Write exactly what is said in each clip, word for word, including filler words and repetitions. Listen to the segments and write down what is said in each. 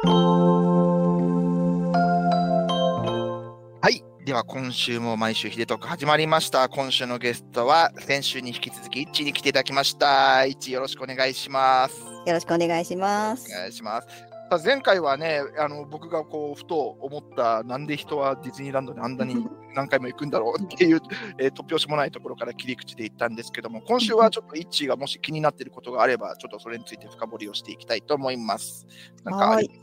はい。では今週も毎週ヒデトーク始まりました。今週のゲストは先週に引き続きイッチに来ていただきました。イッチよろしくお願いします。 よろしくお願いします。 お願いします。さあ前回はね、あの僕がこうふと思ったなんで人はディズニーランドにあんなに何回も行くんだろうっていう、えー、突拍子もないところから切り口で言ったんですけども、今週はちょっとイッチがもし気になっていることがあればちょっとそれについて深掘りをしていきたいと思います。なんかあります？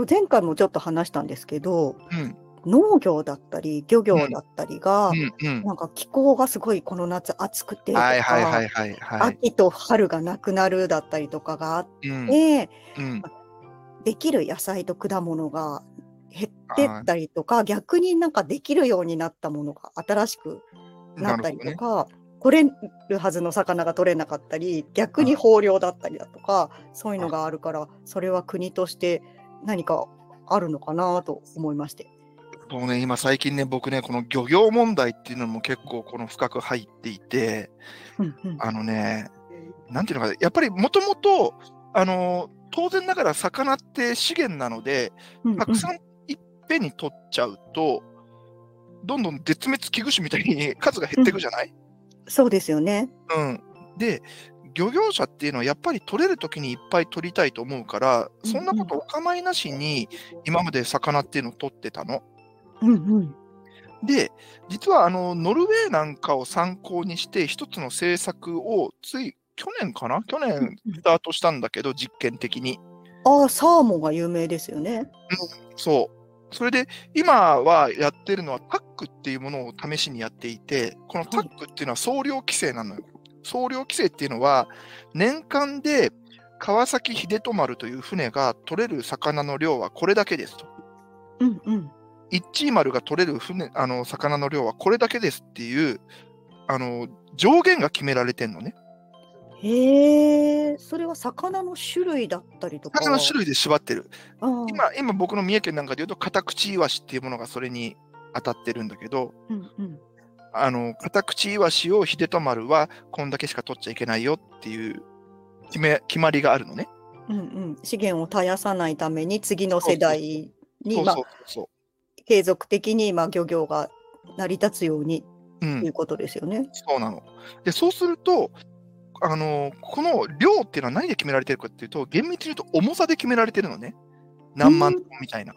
前回もちょっと話したんですけど、 うん、 農業だったり漁業だったりが、 うんうん、 なんか気候がすごいこの夏暑くてとか、 はいはいはいはいはい、 秋と春がなくなるだったりとかがあって、 うんうん、 できる野菜と果物が減ってったりとか、逆になんかできるようになったものが新しくなったりとか、ね、取れるはずの魚が取れなかったり、逆に豊漁だったりだとか、そういうのがあるから、それは国として何かあるのかなと思いまして。 そうね、今最近ね、僕ね、この漁業問題っていうのも結構この深く入っていて、 うんうん、 あのね、なんていうのかな、やっぱりもともと、あの、当然ながら魚って資源なので、 うんうん、 たくさんいっぺんに取っちゃうと、どんどん絶滅危惧種みたいに数が減っていくじゃない、 うん、そうですよね。 うん。で、漁業者っていうのはやっぱり取れるときにいっぱい取りたいと思うから、そんなことお構いなしに今まで魚っていうのを取ってたの。 うんうん、 で、実はあのノルウェーなんかを参考にして一つの政策をつい去年かな去年スタートしたんだけど、実験的に。 ああ、サーモンが有名ですよね。 うん、そう。それで今はやってるのはタックっていうものを試しにやっていて、このタックっていうのは総量規制なのよ。総量規制っていうのは年間で川崎秀人丸という船が取れる魚の量はこれだけですと。 うんうん。 一丸が取れる船あの魚の量はこれだけですっていうあの上限が決められてんのね。 へえ、それは魚の種類だったりとか。 魚の種類で縛ってる。 あ今、今僕の三重県なんかでいうとカタクチイワシっていうものがそれに当たってるんだけど、 うんうん、 あのカタクチイワシを秀人丸はこんだけしか取っちゃいけないよっていう決め決まりがあるのね。 うんうん、資源を絶やさないために次の世代に継続的にまあ漁業が成り立つようにということですよね。うん、 そうなの。で、そうするとあのこの量っていうのは何で決められてるかっていうと、厳密に言うと重さで決められてるのね。何万トンみたいな。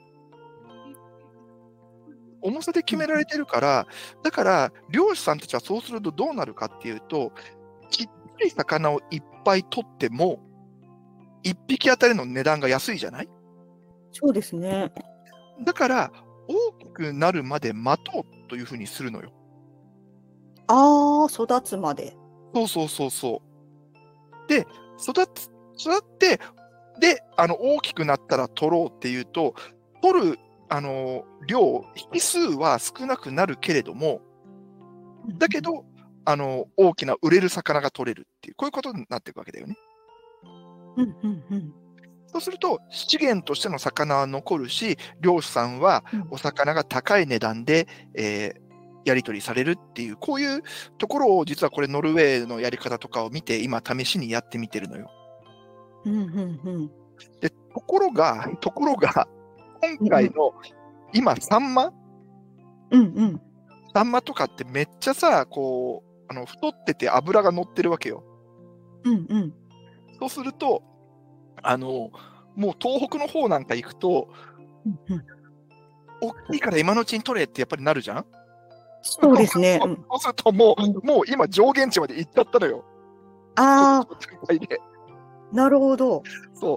重さで決められてるから、だから漁師さんたちはそうするとどうなるかっていうと、ちっちゃい魚をいっぱい取っても、いっぴきあたりの値段が安いじゃない？ そうですね。 だから、大きくなるまで待とうというふうにするのよ。 ああ、育つまで。 そうそうそうそう。で、育つ、育って、で、あの、大きくなったら取ろうっていうと、取る、あの、量、引数は少なくなるけれども、だけど、あの、大きな売れる魚が取れるっていう、こういうことになっていくわけだよね。 うんうんうん、 そうすると、資源としての魚は残るし、漁師さんはお魚が高い値段で、えー、やり取りされるっていう、こういうところを実はこれノルウェーのやり方とかを見て、今試しにやってみてるのよ。 うんうんうん、 で、ところが、ところが、今回の、今、サンマ、 うんうん、 サンマとかってめっちゃさ、こう、あの太ってて脂が乗ってるわけよ。 うんうん、 そうすると、あの、もう東北の方なんか行くと、 うんうん、 大きいから今のうちに取れってやっぱりなるじゃん？ そうですね。 そう、そうするともう、もう今上限値まで行っちゃったのよ。 ああ、なるほど。 そう。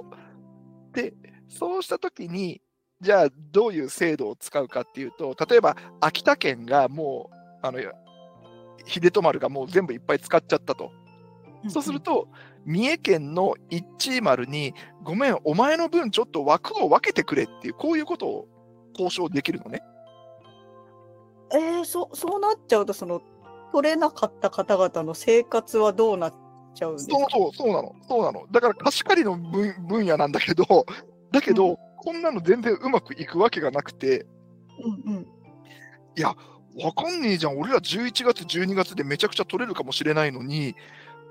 で、そうしたときに、じゃあどういう制度を使うかっていうと、例えば秋田県がもう、あの、秀人丸がもう全部いっぱい使っちゃったと。そうすると、三重県の一丸に、ごめん、お前の分ちょっと枠を分けてくれっていう、こういうことを交渉できるのね。 えー、そそうなっちゃうと、その取れなかった方々の生活はどうなっちゃうんですか？ そうそう、そうなの、そうなの。だから貸し借りの分、分野なんだけど、だけど、うん、こんなの全然うまくいくわけがなくて、 うんうん、 いや、わかんねえじゃん、俺らじゅういちがつ、じゅうにがつでめちゃくちゃ取れるかもしれないのに、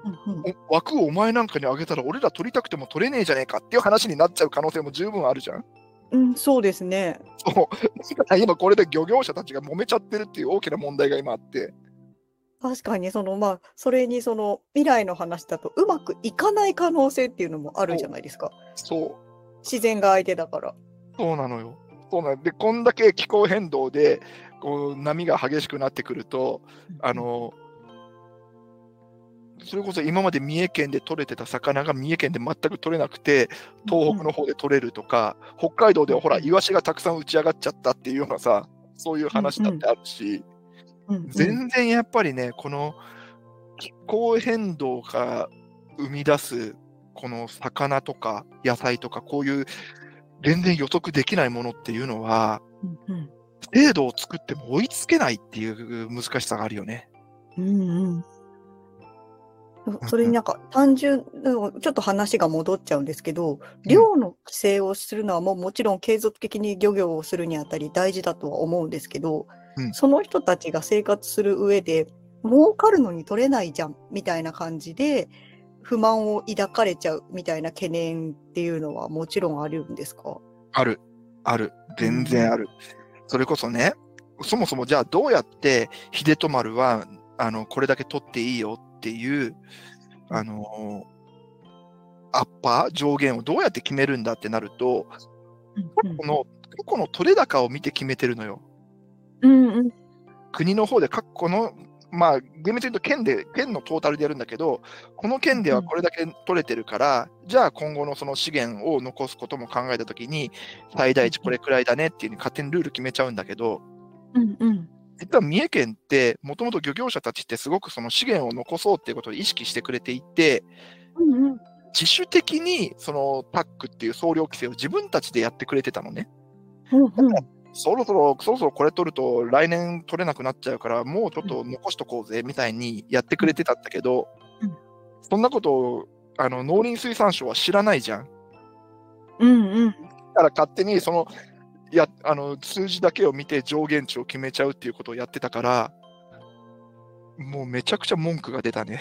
うんうん。 お枠をお前なんかにあげたら俺ら取りたくても取れねえじゃねえかっていう話になっちゃう可能性も十分あるじゃん。 うん、そうですね。 そう。だから今これで漁業者たちが揉めちゃってるっていう大きな問題が今あって。 確かにその、まあ、それにその未来の話だとうまくいかない可能性っていうのもあるじそう、 ゃないですか。 そう、 自然が相手だから。 そうなのよ。そうなんで、こんだけ気候変動でこう波が激しくなってくると、あうんのそれこそ今まで三重県で取れてた魚が三重県で全く取れなくて、 うんうん東北の方で取れるとか、北海道ではほら、 うんイワシがたくさん打ち上がっちゃったっていうようなさ、そういううんうん話だってあるし、 うんうん全然やっぱりね、この気候変動が生み出す、この魚とか野菜とか、こういう全然予測できないものっていうのは、 うんうん制度を作っても追いつけないっていう難しさがあるよね。 うんうんそうんうん。 それになんか単純うんちょっと話が戻っちゃうんですけど、 うん、 漁の規制をするのはもうもちろん継続的に漁業をするにあたり大事だとは思うんですけど、 うん。 その人たちが生活する上で、儲かるのに取れないじゃんみたいな感じで、不満を抱かれちゃうみたいな懸念っていうのはもちろんあるんですか？ ある、ある。 うんうん全然ある。それこそね、そもそもじゃあどうやって秀富丸は、あの、これだけ取っていいよっていう、あの、アッパー、上限をどうやって決めるんだってなると、 うんうんこの過去の取れ高を見て決めてるのよ。 うんうん国の方で過去の、まあ、厳密に言うと県で、県のトータルでやるんだけど、この県ではこれだけ取れてるから、じゃあ今後のその資源を残すことも考えたときに、最大値これくらいだねっていうふうに勝手にルール決めちゃうんだけど、 うんうん実は三重県って、もともと漁業者たちってすごくその資源を残そうっていうことを意識してくれていて、 うんうん自主的にそのタックっていう総量規制を自分たちでやってくれてたのね。 うんうんそろそろ、そろそろこれ取ると来年取れなくなっちゃうから、もうちょっと残しとこうぜみたいにやってくれてたんだけど、 うんそんなことをあの農林水産省は知らないじゃん。 うんうんだから勝手にそのやあの数字だけを見て上限値を決めちゃうっていうことをやってたから、もうめちゃくちゃ文句が出たね。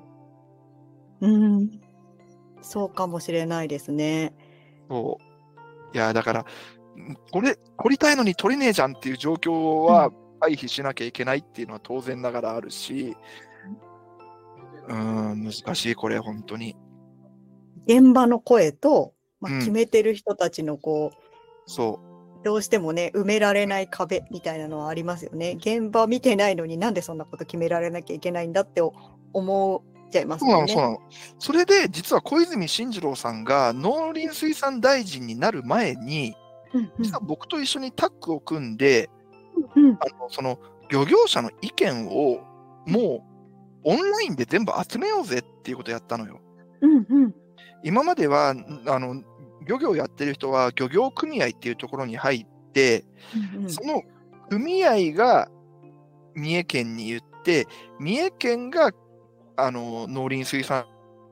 うんそうかもしれないですね。 そういやだから、んこれ取りたいのに取れねえじゃんっていう状況うんは回避しなきゃいけないっていうのは当然ながらあるし、うーん、難しい、これ、本当に。 現場の声と、まあ、決うん、 めてる人たちのこそう、どうしてもね、埋められない壁みたいなのはありますよね。現場見てないのになんでそんなこと決められなきゃいけないんだって思っちゃいまう。そうなの、そうすもんね。 なの。それで、実は小泉進次郎さんが農林水産大臣になる前に、 うんうん実は僕と一緒にタッグを組んで、 うんあのその漁業者の意見をもうオンラインで全部集めようぜっていうことをやったのよ。 うんうん今までは、んあの、漁業やってる人は漁業組合っていうところに入って、 うんうんその組合が三重県に言って、三重県があの農林水産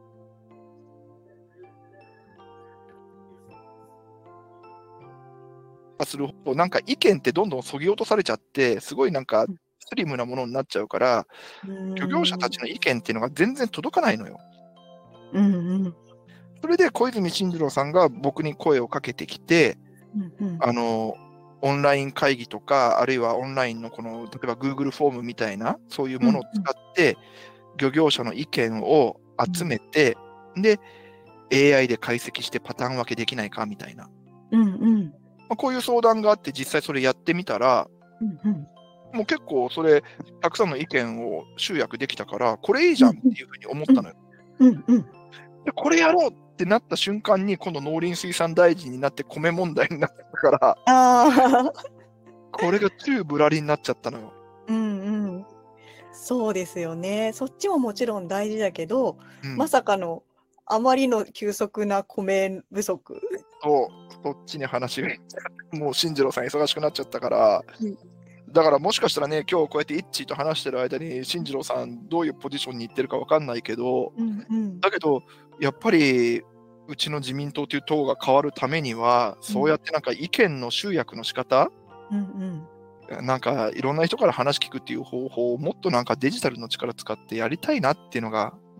すると、なんか意見ってどんどんそぎ落とされちゃって、すごいなんかスリムなものになっちゃうから、 う漁業者たちの意見っていうのが全然届かないのよ。 んうんそれで小泉進次郎さんが僕に声をかけてきて、 うんうんあの、オンライン会議とか、あるいはオンラインのこの、例えば Google フォームみたいな、そういうものを使って、漁業者の意見を集めて、で、エーアイ で解析してパターン分けできないかみたいな。 うんうんまあ、こういう相談があって、実際それやってみたら、 うんうんもう結構それ、たくさんの意見を集約できたから、これいいじゃんっていうふうに思ったのよ。 うんうんで、これやろうってなった瞬間に、今度農林水産大臣になって米問題になったから、 ああこれが宙ぶらりになっちゃったのよ。 うんうんそうですよね。そっちももちろん大事だけど、 うん。 まさかのあまりの急速な米不足。 と、そっちに話が、もう進次郎さん忙しくなっちゃったから、 うんだからもしかしたらね、今日こうやってイッチーと話してる間に、進次郎さんどういうポジションに行ってるかわかんないけど、 うんうんだけど、やっぱり、うちの自民党という党が変わるためには、そうやってなんか意見の集約の仕方、 うんなんかいろんな人から話聞くっていう方法をもっとなんかデジタルの力使ってやりたいなっていうのが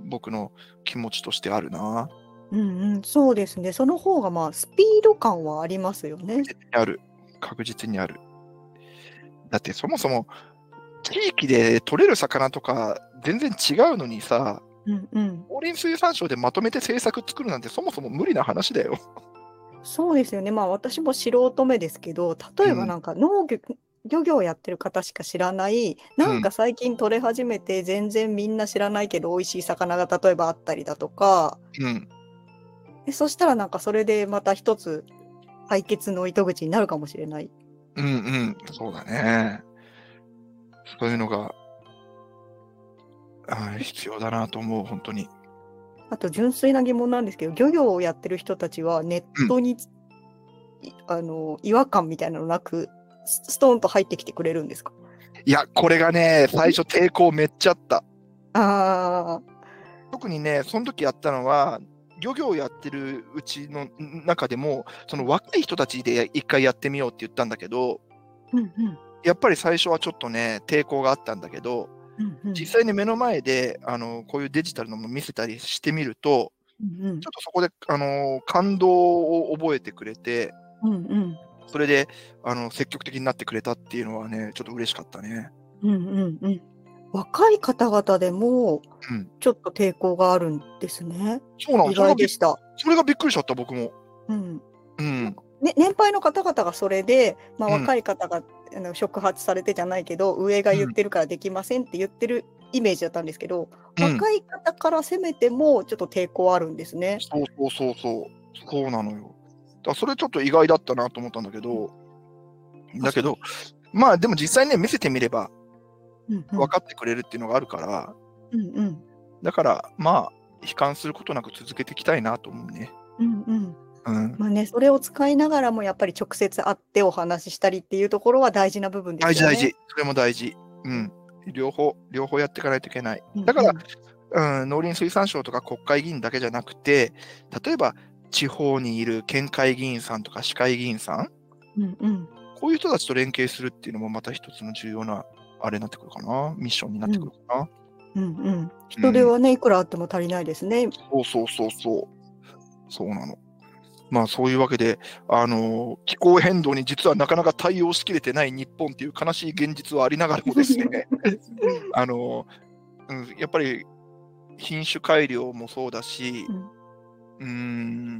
僕の気持ちとしてあるな。 うんうん、そうですね。その方がまあスピード感はありますよね。 確実にある。確実にある。だってそもそも地域で取れる魚とか全然違うのにさ、 うんうん。 農林水産省でまとめて政策作るなんてそもそも無理な話だよ。 そうですよね。まあ私も素人目ですけど、例えばうん。 なんか農業、漁業やってる方しか知らない、なんうん。 か最近取れ始めて全然みんな知らないけど美味しい魚が例えばあったりだとか、 うん。 でそしたらなんかそれでまた一つ解決の糸口になるかもしれない。 うんうん。そうだね。そういうのがあー必要だなと思う、本当に。 あと純粋な疑問なんですけど、漁業をやってる人たちはネッうん。 トに、いあの、違和感みたいなのなく、スストーンと入ってきてくれるんですか？ いや、これがね、最初抵抗めっちゃあった。 ああ、 特にね、その時やったのは、漁業やってるうちのん中でも、その若い人たちで一回やってみようって言ったんだけど、 うんうん。 やっぱり最初はちょっとね、抵抗があったんだけど、 うんうん。 実際に目の前で、あの、こういうデジタルのもの見せたりしてみると、 うんうん。 ちょっとそこで、あの、感動を覚えてくれて、 うんうん。 それで、あの、積極的になってくれたっていうのはね、ちょっと嬉しかったね。 うんうんうん。若い方々でも、 うん。 ちょっと抵抗があるんですね。 そうなの、 意それがびっ外でした。 それがびっくりしちゃった、僕も。 うん。 うん。 なんか、ね、年配の方々がそれで、まあ、 うん。 若い方が、あの、触発されてじゃないけど、上がうん。 言ってるからできませんって言ってるイメージだったんですけど、 うん。 若い方から攻めてもちょっと抵抗あるんですね。 そうそうそうそう。そうなのよ。だ、それちょっと意外だったなと思ったんだけうん、 ど、だけど、 確かに。 まあ、でも実際ね、見せてみればうんうん。 分かってくれるっていうのがあるから、 うんうん。 だから、まあ、悲観することなく続けていきたいなと思うね。 うんうん。 うん。 まあね、それを使いながらもやっぱり直接会ってお話ししたりっていうところは大事な部分ですよね。 大事大事。それも大事。ううん。 ん。両方両方やっていかないといけない。だから、 うんうん。 うん、農林水産省とか国会議員だけじゃなくて、例えば地方にいる県会議員さんとか市会議員さん、 うんうん。 こういう人たちと連携するっていうのもまた一つの重要なあれになってくるかな、ミッションになってくうん。 るかな。 うんうん。 うん。 人手はね、いくらあっても足りないですね。 そうそうそうそう。そうなの。まあそういうわけで、あの、気候変動に実はなかなか対応しきれてない日本っていう悲しい現実はありながらもですね、あの、うん、やっぱり品種改良もそうだし、 うん。 うーん、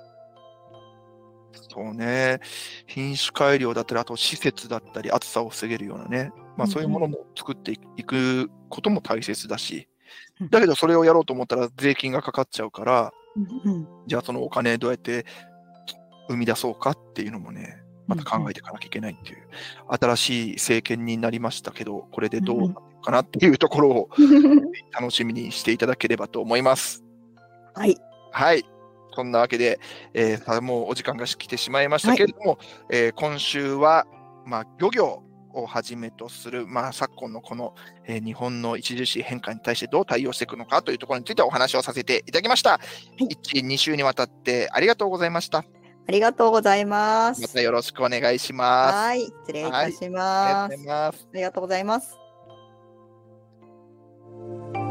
そうね、品種改良だったり、あと施設だったり、暑さを防げるようなね、まあそういうものうんうん。 も作っていくことも大切だし、 うん。 だけどそれをやろうと思ったら税金がかかっちゃうから、 うんうん。 じゃあそのお金どうやって生み出そうかっていうのもね、またうんうん。 考えていかなきゃいけないっていう、新しい政権になりましたけど、これでどうなっうんうん。 ていくかなっていうところを楽しみにしていただければと思います。 はい。 はい。そんなわけで、えーさもうお時間が来てしまいましたはい。 けれども、えー今週は、まあ、漁業をはじめとする、まあ、昨今のこの、えー日本の著しい変化に対してどう対応していくのかというところについてお話をさせていただきました。 はい。 いち、に週にわたってありがとうございました。 ありがとうございます。 またよろしくお願いします。 はい、失礼いはい。 たしありがとうございます。 ます。 ありがとうございます。